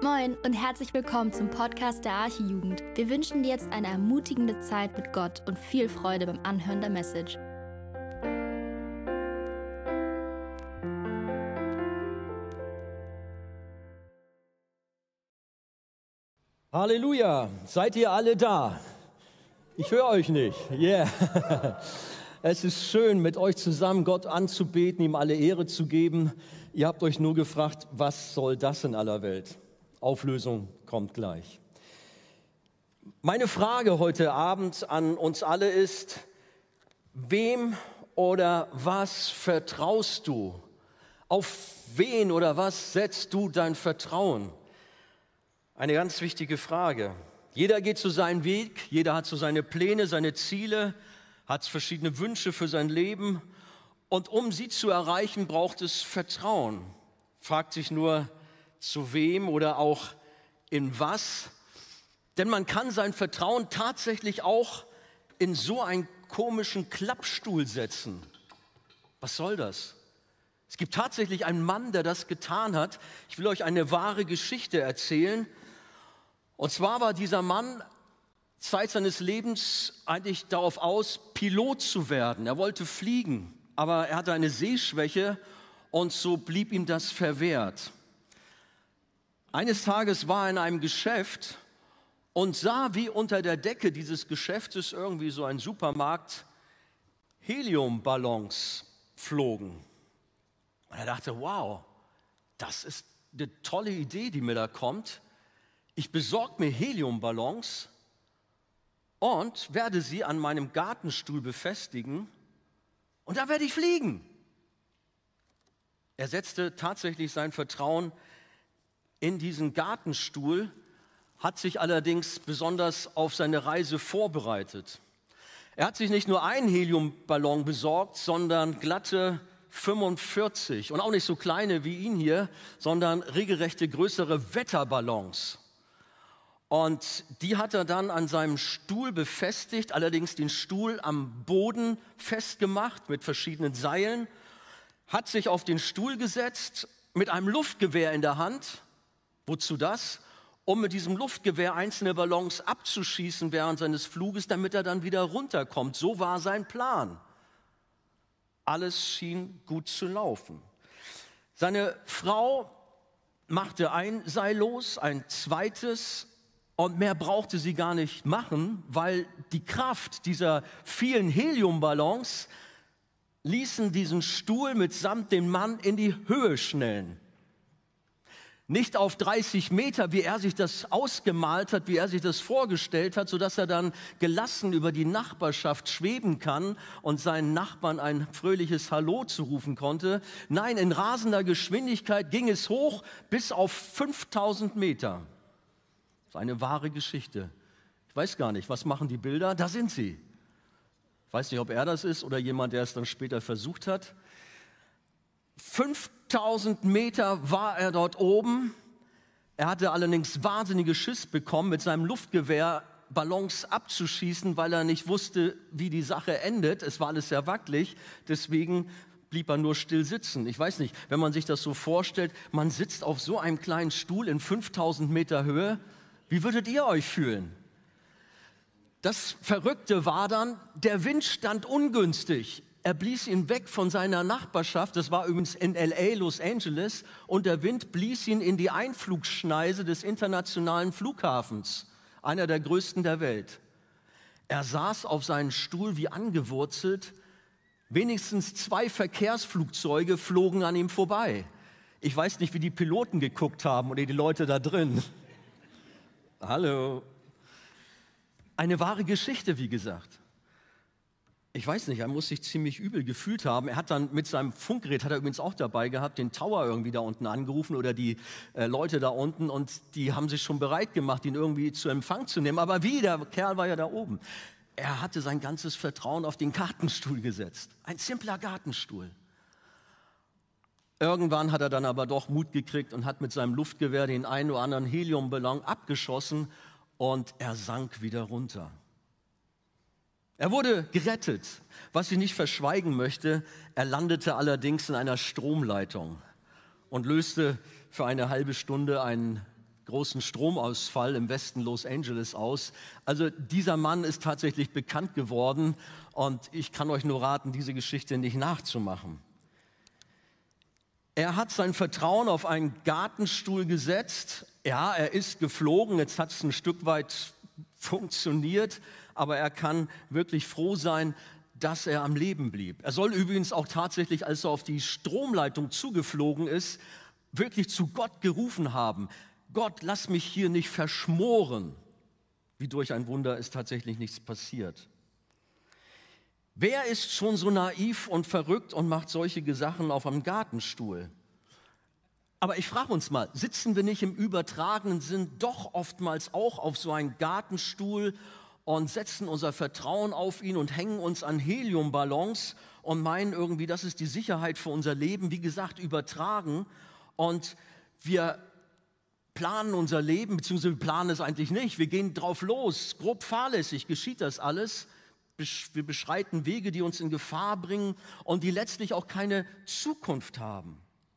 Moin und herzlich willkommen zum Podcast der Arche-Jugend. Wir wünschen dir jetzt eine ermutigende Zeit mit Gott und viel Freude beim Anhören der Message. Halleluja, seid ihr alle da? Ich höre euch nicht. Yeah. Es ist schön, mit euch zusammen Gott anzubeten, ihm alle Ehre zu geben. Ihr habt euch nur gefragt, was soll das in aller Welt? Auflösung kommt gleich. Meine Frage heute Abend an uns alle ist, wem oder was vertraust du? Auf wen oder was setzt du dein Vertrauen? Eine ganz wichtige Frage. Jeder geht so seinen Weg, jeder hat so seine Pläne, seine Ziele, hat verschiedene Wünsche für sein Leben. Und um sie zu erreichen, braucht es Vertrauen. Fragt sich nur, zu wem oder auch in was? Denn man kann sein Vertrauen tatsächlich auch in so einen komischen Klappstuhl setzen. Was soll das? Es gibt tatsächlich einen Mann, der das getan hat. Ich will euch eine wahre Geschichte erzählen. Und zwar war dieser Mann Zeit seines Lebens eigentlich darauf aus, Pilot zu werden. Er wollte fliegen, aber er hatte eine Sehschwäche und so blieb ihm das verwehrt. Eines Tages war er in einem Geschäft und sah, wie unter der Decke dieses Geschäftes, irgendwie so ein Supermarkt, Heliumballons flogen. Und er dachte, wow, das ist eine tolle Idee, die mir da kommt. Ich besorge mir Heliumballons und werde sie an meinem Gartenstuhl befestigen und da werde ich fliegen. Er setzte tatsächlich sein Vertrauen in diesen Gartenstuhl, hat sich allerdings besonders auf seine Reise vorbereitet. Er hat sich nicht nur einen Heliumballon besorgt, sondern glatte 45 und auch nicht so kleine wie ihn hier, sondern regelrechte größere Wetterballons. Und die hat er dann an seinem Stuhl befestigt, allerdings den Stuhl am Boden festgemacht mit verschiedenen Seilen, hat sich auf den Stuhl gesetzt mit einem Luftgewehr in der Hand. Wozu das? Um mit diesem Luftgewehr einzelne Ballons abzuschießen während seines Fluges, damit er dann wieder runterkommt. So war sein Plan. Alles schien gut zu laufen. Seine Frau machte ein Seil los, ein zweites, und mehr brauchte sie gar nicht machen, weil die Kraft dieser vielen Heliumballons ließen diesen Stuhl mitsamt dem Mann in die Höhe schnellen. Nicht auf 30 Meter, wie er sich das ausgemalt hat, wie er sich das vorgestellt hat, sodass er dann gelassen über die Nachbarschaft schweben kann und seinen Nachbarn ein fröhliches Hallo zurufen konnte. Nein, in rasender Geschwindigkeit ging es hoch bis auf 5000 Meter. Das ist eine wahre Geschichte. Ich weiß gar nicht, was machen die Bilder? Da sind sie. Ich weiß nicht, ob er das ist oder jemand, der es dann später versucht hat. 5000 Meter war er dort oben. Er hatte allerdings wahnsinniges Schiss bekommen, mit seinem Luftgewehr Ballons abzuschießen, weil er nicht wusste, wie die Sache endet. Es war alles sehr wackelig, deswegen blieb er nur still sitzen. Ich weiß nicht, wenn man sich das so vorstellt, man sitzt auf so einem kleinen Stuhl in 5000 Meter Höhe. Wie würdet ihr euch fühlen? Das Verrückte war dann, der Wind stand ungünstig. Er blies ihn weg von seiner Nachbarschaft, das war übrigens in L.A., Los Angeles, und der Wind blies ihn in die Einflugschneise des internationalen Flughafens, einer der größten der Welt. Er saß auf seinem Stuhl wie angewurzelt, wenigstens 2 Verkehrsflugzeuge flogen an ihm vorbei. Ich weiß nicht, wie die Piloten geguckt haben oder die Leute da drin. Hallo. Eine wahre Geschichte, wie gesagt. Ich weiß nicht, er muss sich ziemlich übel gefühlt haben. Er hat dann mit seinem Funkgerät, hat er übrigens auch dabei gehabt, den Tower irgendwie da unten angerufen oder die Leute da unten, und die haben sich schon bereit gemacht, ihn irgendwie zu Empfang zu nehmen. Aber wie, der Kerl war ja da oben. Er hatte sein ganzes Vertrauen auf den Gartenstuhl gesetzt. Ein simpler Gartenstuhl. Irgendwann hat er dann aber doch Mut gekriegt und hat mit seinem Luftgewehr den einen oder anderen Heliumballon abgeschossen und er sank wieder runter. Er wurde gerettet. Was ich nicht verschweigen möchte, er landete allerdings in einer Stromleitung und löste für eine halbe Stunde einen großen Stromausfall im Westen Los Angeles aus. Also dieser Mann ist tatsächlich bekannt geworden und ich kann euch nur raten, diese Geschichte nicht nachzumachen. Er hat sein Vertrauen auf einen Gartenstuhl gesetzt. Ja, er ist geflogen, jetzt hat es ein Stück weit funktioniert, aber er kann wirklich froh sein, dass er am Leben blieb. Er soll übrigens auch tatsächlich, als er auf die Stromleitung zugeflogen ist, wirklich zu Gott gerufen haben: Gott, lass mich hier nicht verschmoren. Wie durch ein Wunder ist tatsächlich nichts passiert. Wer ist schon so naiv und verrückt und macht solche Sachen auf einem Gartenstuhl? Aber ich frage uns mal, sitzen wir nicht im übertragenen Sinn doch oftmals auch auf so einen Gartenstuhl und setzen unser Vertrauen auf ihn und hängen uns an Heliumballons und meinen irgendwie, das ist die Sicherheit für unser Leben, wie gesagt, übertragen. Und wir planen unser Leben, beziehungsweise wir planen es eigentlich nicht. Wir gehen drauf los, grob fahrlässig geschieht das alles. Wir beschreiten Wege, die uns in Gefahr bringen und die letztlich auch keine Zukunft haben.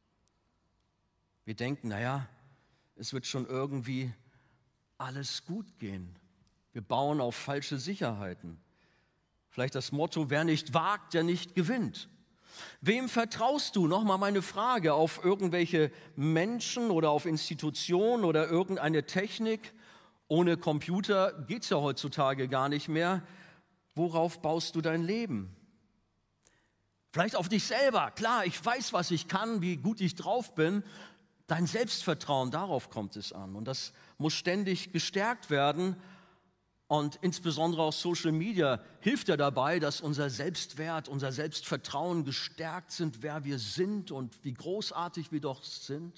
Wir denken, naja, es wird schon irgendwie alles gut gehen. Wir bauen auf falsche Sicherheiten. Vielleicht das Motto: Wer nicht wagt, der nicht gewinnt. Wem vertraust du? Nochmal meine Frage: Auf irgendwelche Menschen oder auf Institutionen oder irgendeine Technik? Ohne Computer geht es ja heutzutage gar nicht mehr. Worauf baust du dein Leben? Vielleicht auf dich selber. Klar, ich weiß, was ich kann, wie gut ich drauf bin. Dein Selbstvertrauen, darauf kommt es an. Und das muss ständig gestärkt werden. Und insbesondere auch Social Media hilft ja dabei, dass unser Selbstwert, unser Selbstvertrauen gestärkt sind, wer wir sind und wie großartig wir doch sind.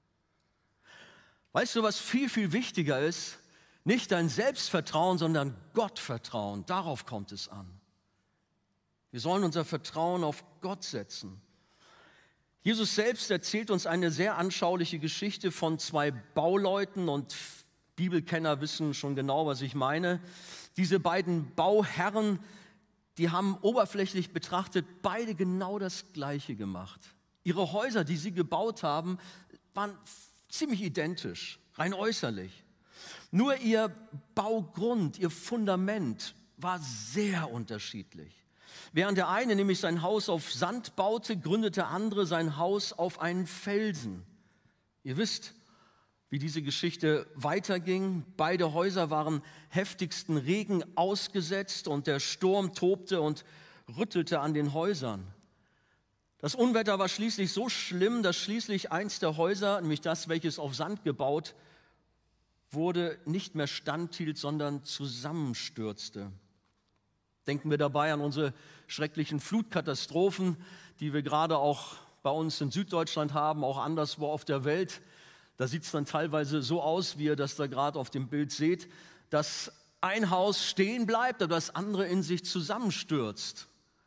Weißt du, was viel, viel wichtiger ist? Nicht dein Selbstvertrauen, sondern Gottvertrauen. Darauf kommt es an. Wir sollen unser Vertrauen auf Gott setzen. Jesus selbst erzählt uns eine sehr anschauliche Geschichte von zwei Bauleuten und Bibelkenner wissen schon genau, was ich meine. Diese beiden Bauherren, die haben oberflächlich betrachtet beide genau das Gleiche gemacht. Ihre Häuser, die sie gebaut haben, waren ziemlich identisch, rein äußerlich. Nur ihr Baugrund, ihr Fundament war sehr unterschiedlich. Während der eine nämlich sein Haus auf Sand baute, gründete der andere sein Haus auf einen Felsen. Ihr wisst, wie diese Geschichte weiterging. Beide Häuser waren heftigsten Regen ausgesetzt und der Sturm tobte und rüttelte an den Häusern. Das Unwetter war schließlich so schlimm, dass schließlich eins der Häuser, nämlich das, welches auf Sand gebaut wurde, nicht mehr standhielt, sondern zusammenstürzte. Denken wir dabei an unsere schrecklichen Flutkatastrophen, die wir gerade auch bei uns in Süddeutschland haben, auch anderswo auf der Welt. Da sieht es dann teilweise so aus, wie ihr das da gerade auf dem Bild seht, dass ein Haus stehen bleibt, aber das andere in sich zusammenstürzt.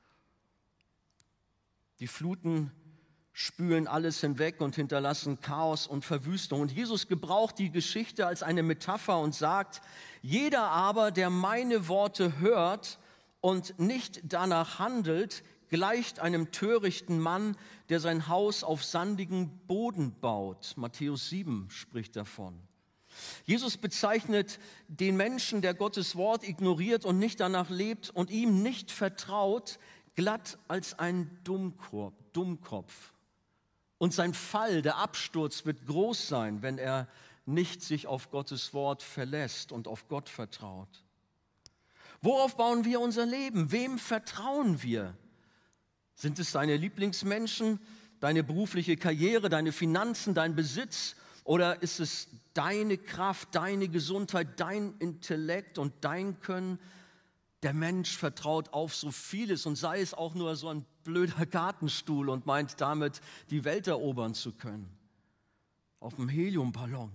Die Fluten spülen alles hinweg und hinterlassen Chaos und Verwüstung. Und Jesus gebraucht die Geschichte als eine Metapher und sagt: Jeder aber, der meine Worte hört und nicht danach handelt, gleicht einem törichten Mann, der sein Haus auf sandigen Boden baut. Matthäus 7 spricht davon. Jesus bezeichnet den Menschen, der Gottes Wort ignoriert und nicht danach lebt und ihm nicht vertraut, glatt als ein Dummkopf. Und sein Fall, der Absturz, wird groß sein, wenn er nicht sich auf Gottes Wort verlässt und auf Gott vertraut. Worauf bauen wir unser Leben? Wem vertrauen wir? Sind es deine Lieblingsmenschen, deine berufliche Karriere, deine Finanzen, dein Besitz? Oder ist es deine Kraft, deine Gesundheit, dein Intellekt und dein Können? Der Mensch vertraut auf so vieles und sei es auch nur so ein blöder Gartenstuhl und meint damit, die Welt erobern zu können. Auf dem Heliumballon.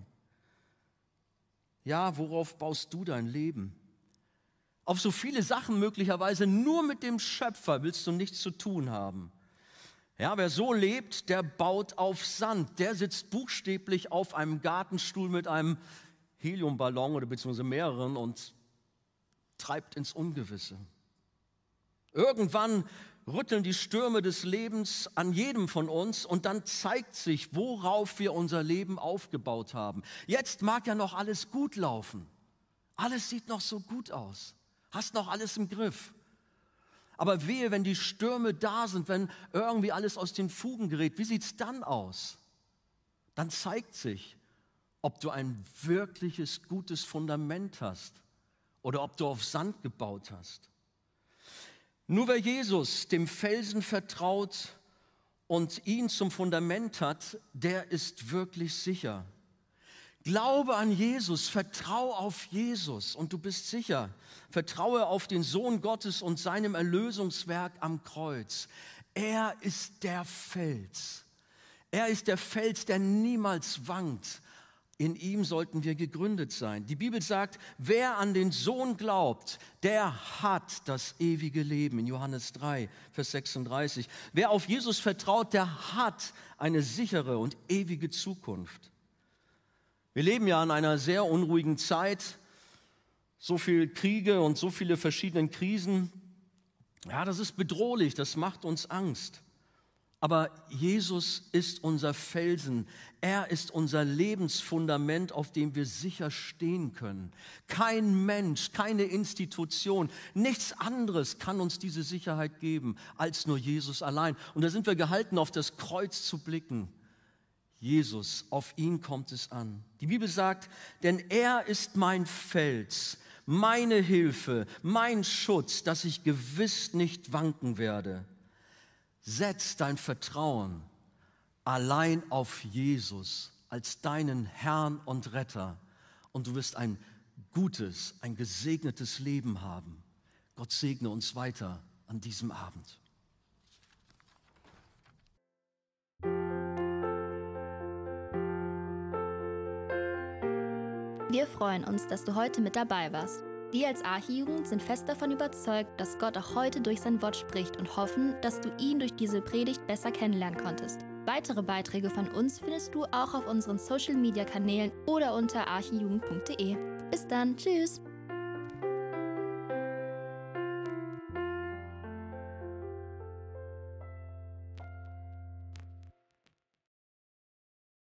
Ja, worauf baust du dein Leben? Auf so viele Sachen möglicherweise, nur mit dem Schöpfer willst du nichts zu tun haben. Ja, wer so lebt, der baut auf Sand. Der sitzt buchstäblich auf einem Gartenstuhl mit einem Heliumballon oder beziehungsweise mehreren und treibt ins Ungewisse. Irgendwann rütteln die Stürme des Lebens an jedem von uns und dann zeigt sich, worauf wir unser Leben aufgebaut haben. Jetzt mag ja noch alles gut laufen. Alles sieht noch so gut aus. Hast noch alles im Griff. Aber wehe, wenn die Stürme da sind, wenn irgendwie alles aus den Fugen gerät, wie sieht es dann aus? Dann zeigt sich, ob du ein wirkliches, gutes Fundament hast oder ob du auf Sand gebaut hast. Nur wer Jesus dem Felsen vertraut und ihn zum Fundament hat, der ist wirklich sicher. Glaube an Jesus, vertraue auf Jesus und du bist sicher. Vertraue auf den Sohn Gottes und seinem Erlösungswerk am Kreuz. Er ist der Fels. Er ist der Fels, der niemals wankt. In ihm sollten wir gegründet sein. Die Bibel sagt, wer an den Sohn glaubt, der hat das ewige Leben. In Johannes 3, Vers 36. Wer auf Jesus vertraut, der hat eine sichere und ewige Zukunft. Wir leben ja in einer sehr unruhigen Zeit. So viele Kriege und so viele verschiedene Krisen. Ja, das ist bedrohlich, das macht uns Angst. Aber Jesus ist unser Felsen. Er ist unser Lebensfundament, auf dem wir sicher stehen können. Kein Mensch, keine Institution, nichts anderes kann uns diese Sicherheit geben, als nur Jesus allein. Und da sind wir gehalten, auf das Kreuz zu blicken. Jesus, auf ihn kommt es an. Die Bibel sagt, denn er ist mein Fels, meine Hilfe, mein Schutz, dass ich gewiss nicht wanken werde. Setz dein Vertrauen allein auf Jesus als deinen Herrn und Retter und du wirst ein gutes, ein gesegnetes Leben haben. Gott segne uns weiter an diesem Abend. Wir freuen uns, dass du heute mit dabei warst. Wir als Archijugend sind fest davon überzeugt, dass Gott auch heute durch sein Wort spricht und hoffen, dass du ihn durch diese Predigt besser kennenlernen konntest. Weitere Beiträge von uns findest du auch auf unseren Social-Media-Kanälen oder unter archijugend.de. Bis dann, tschüss!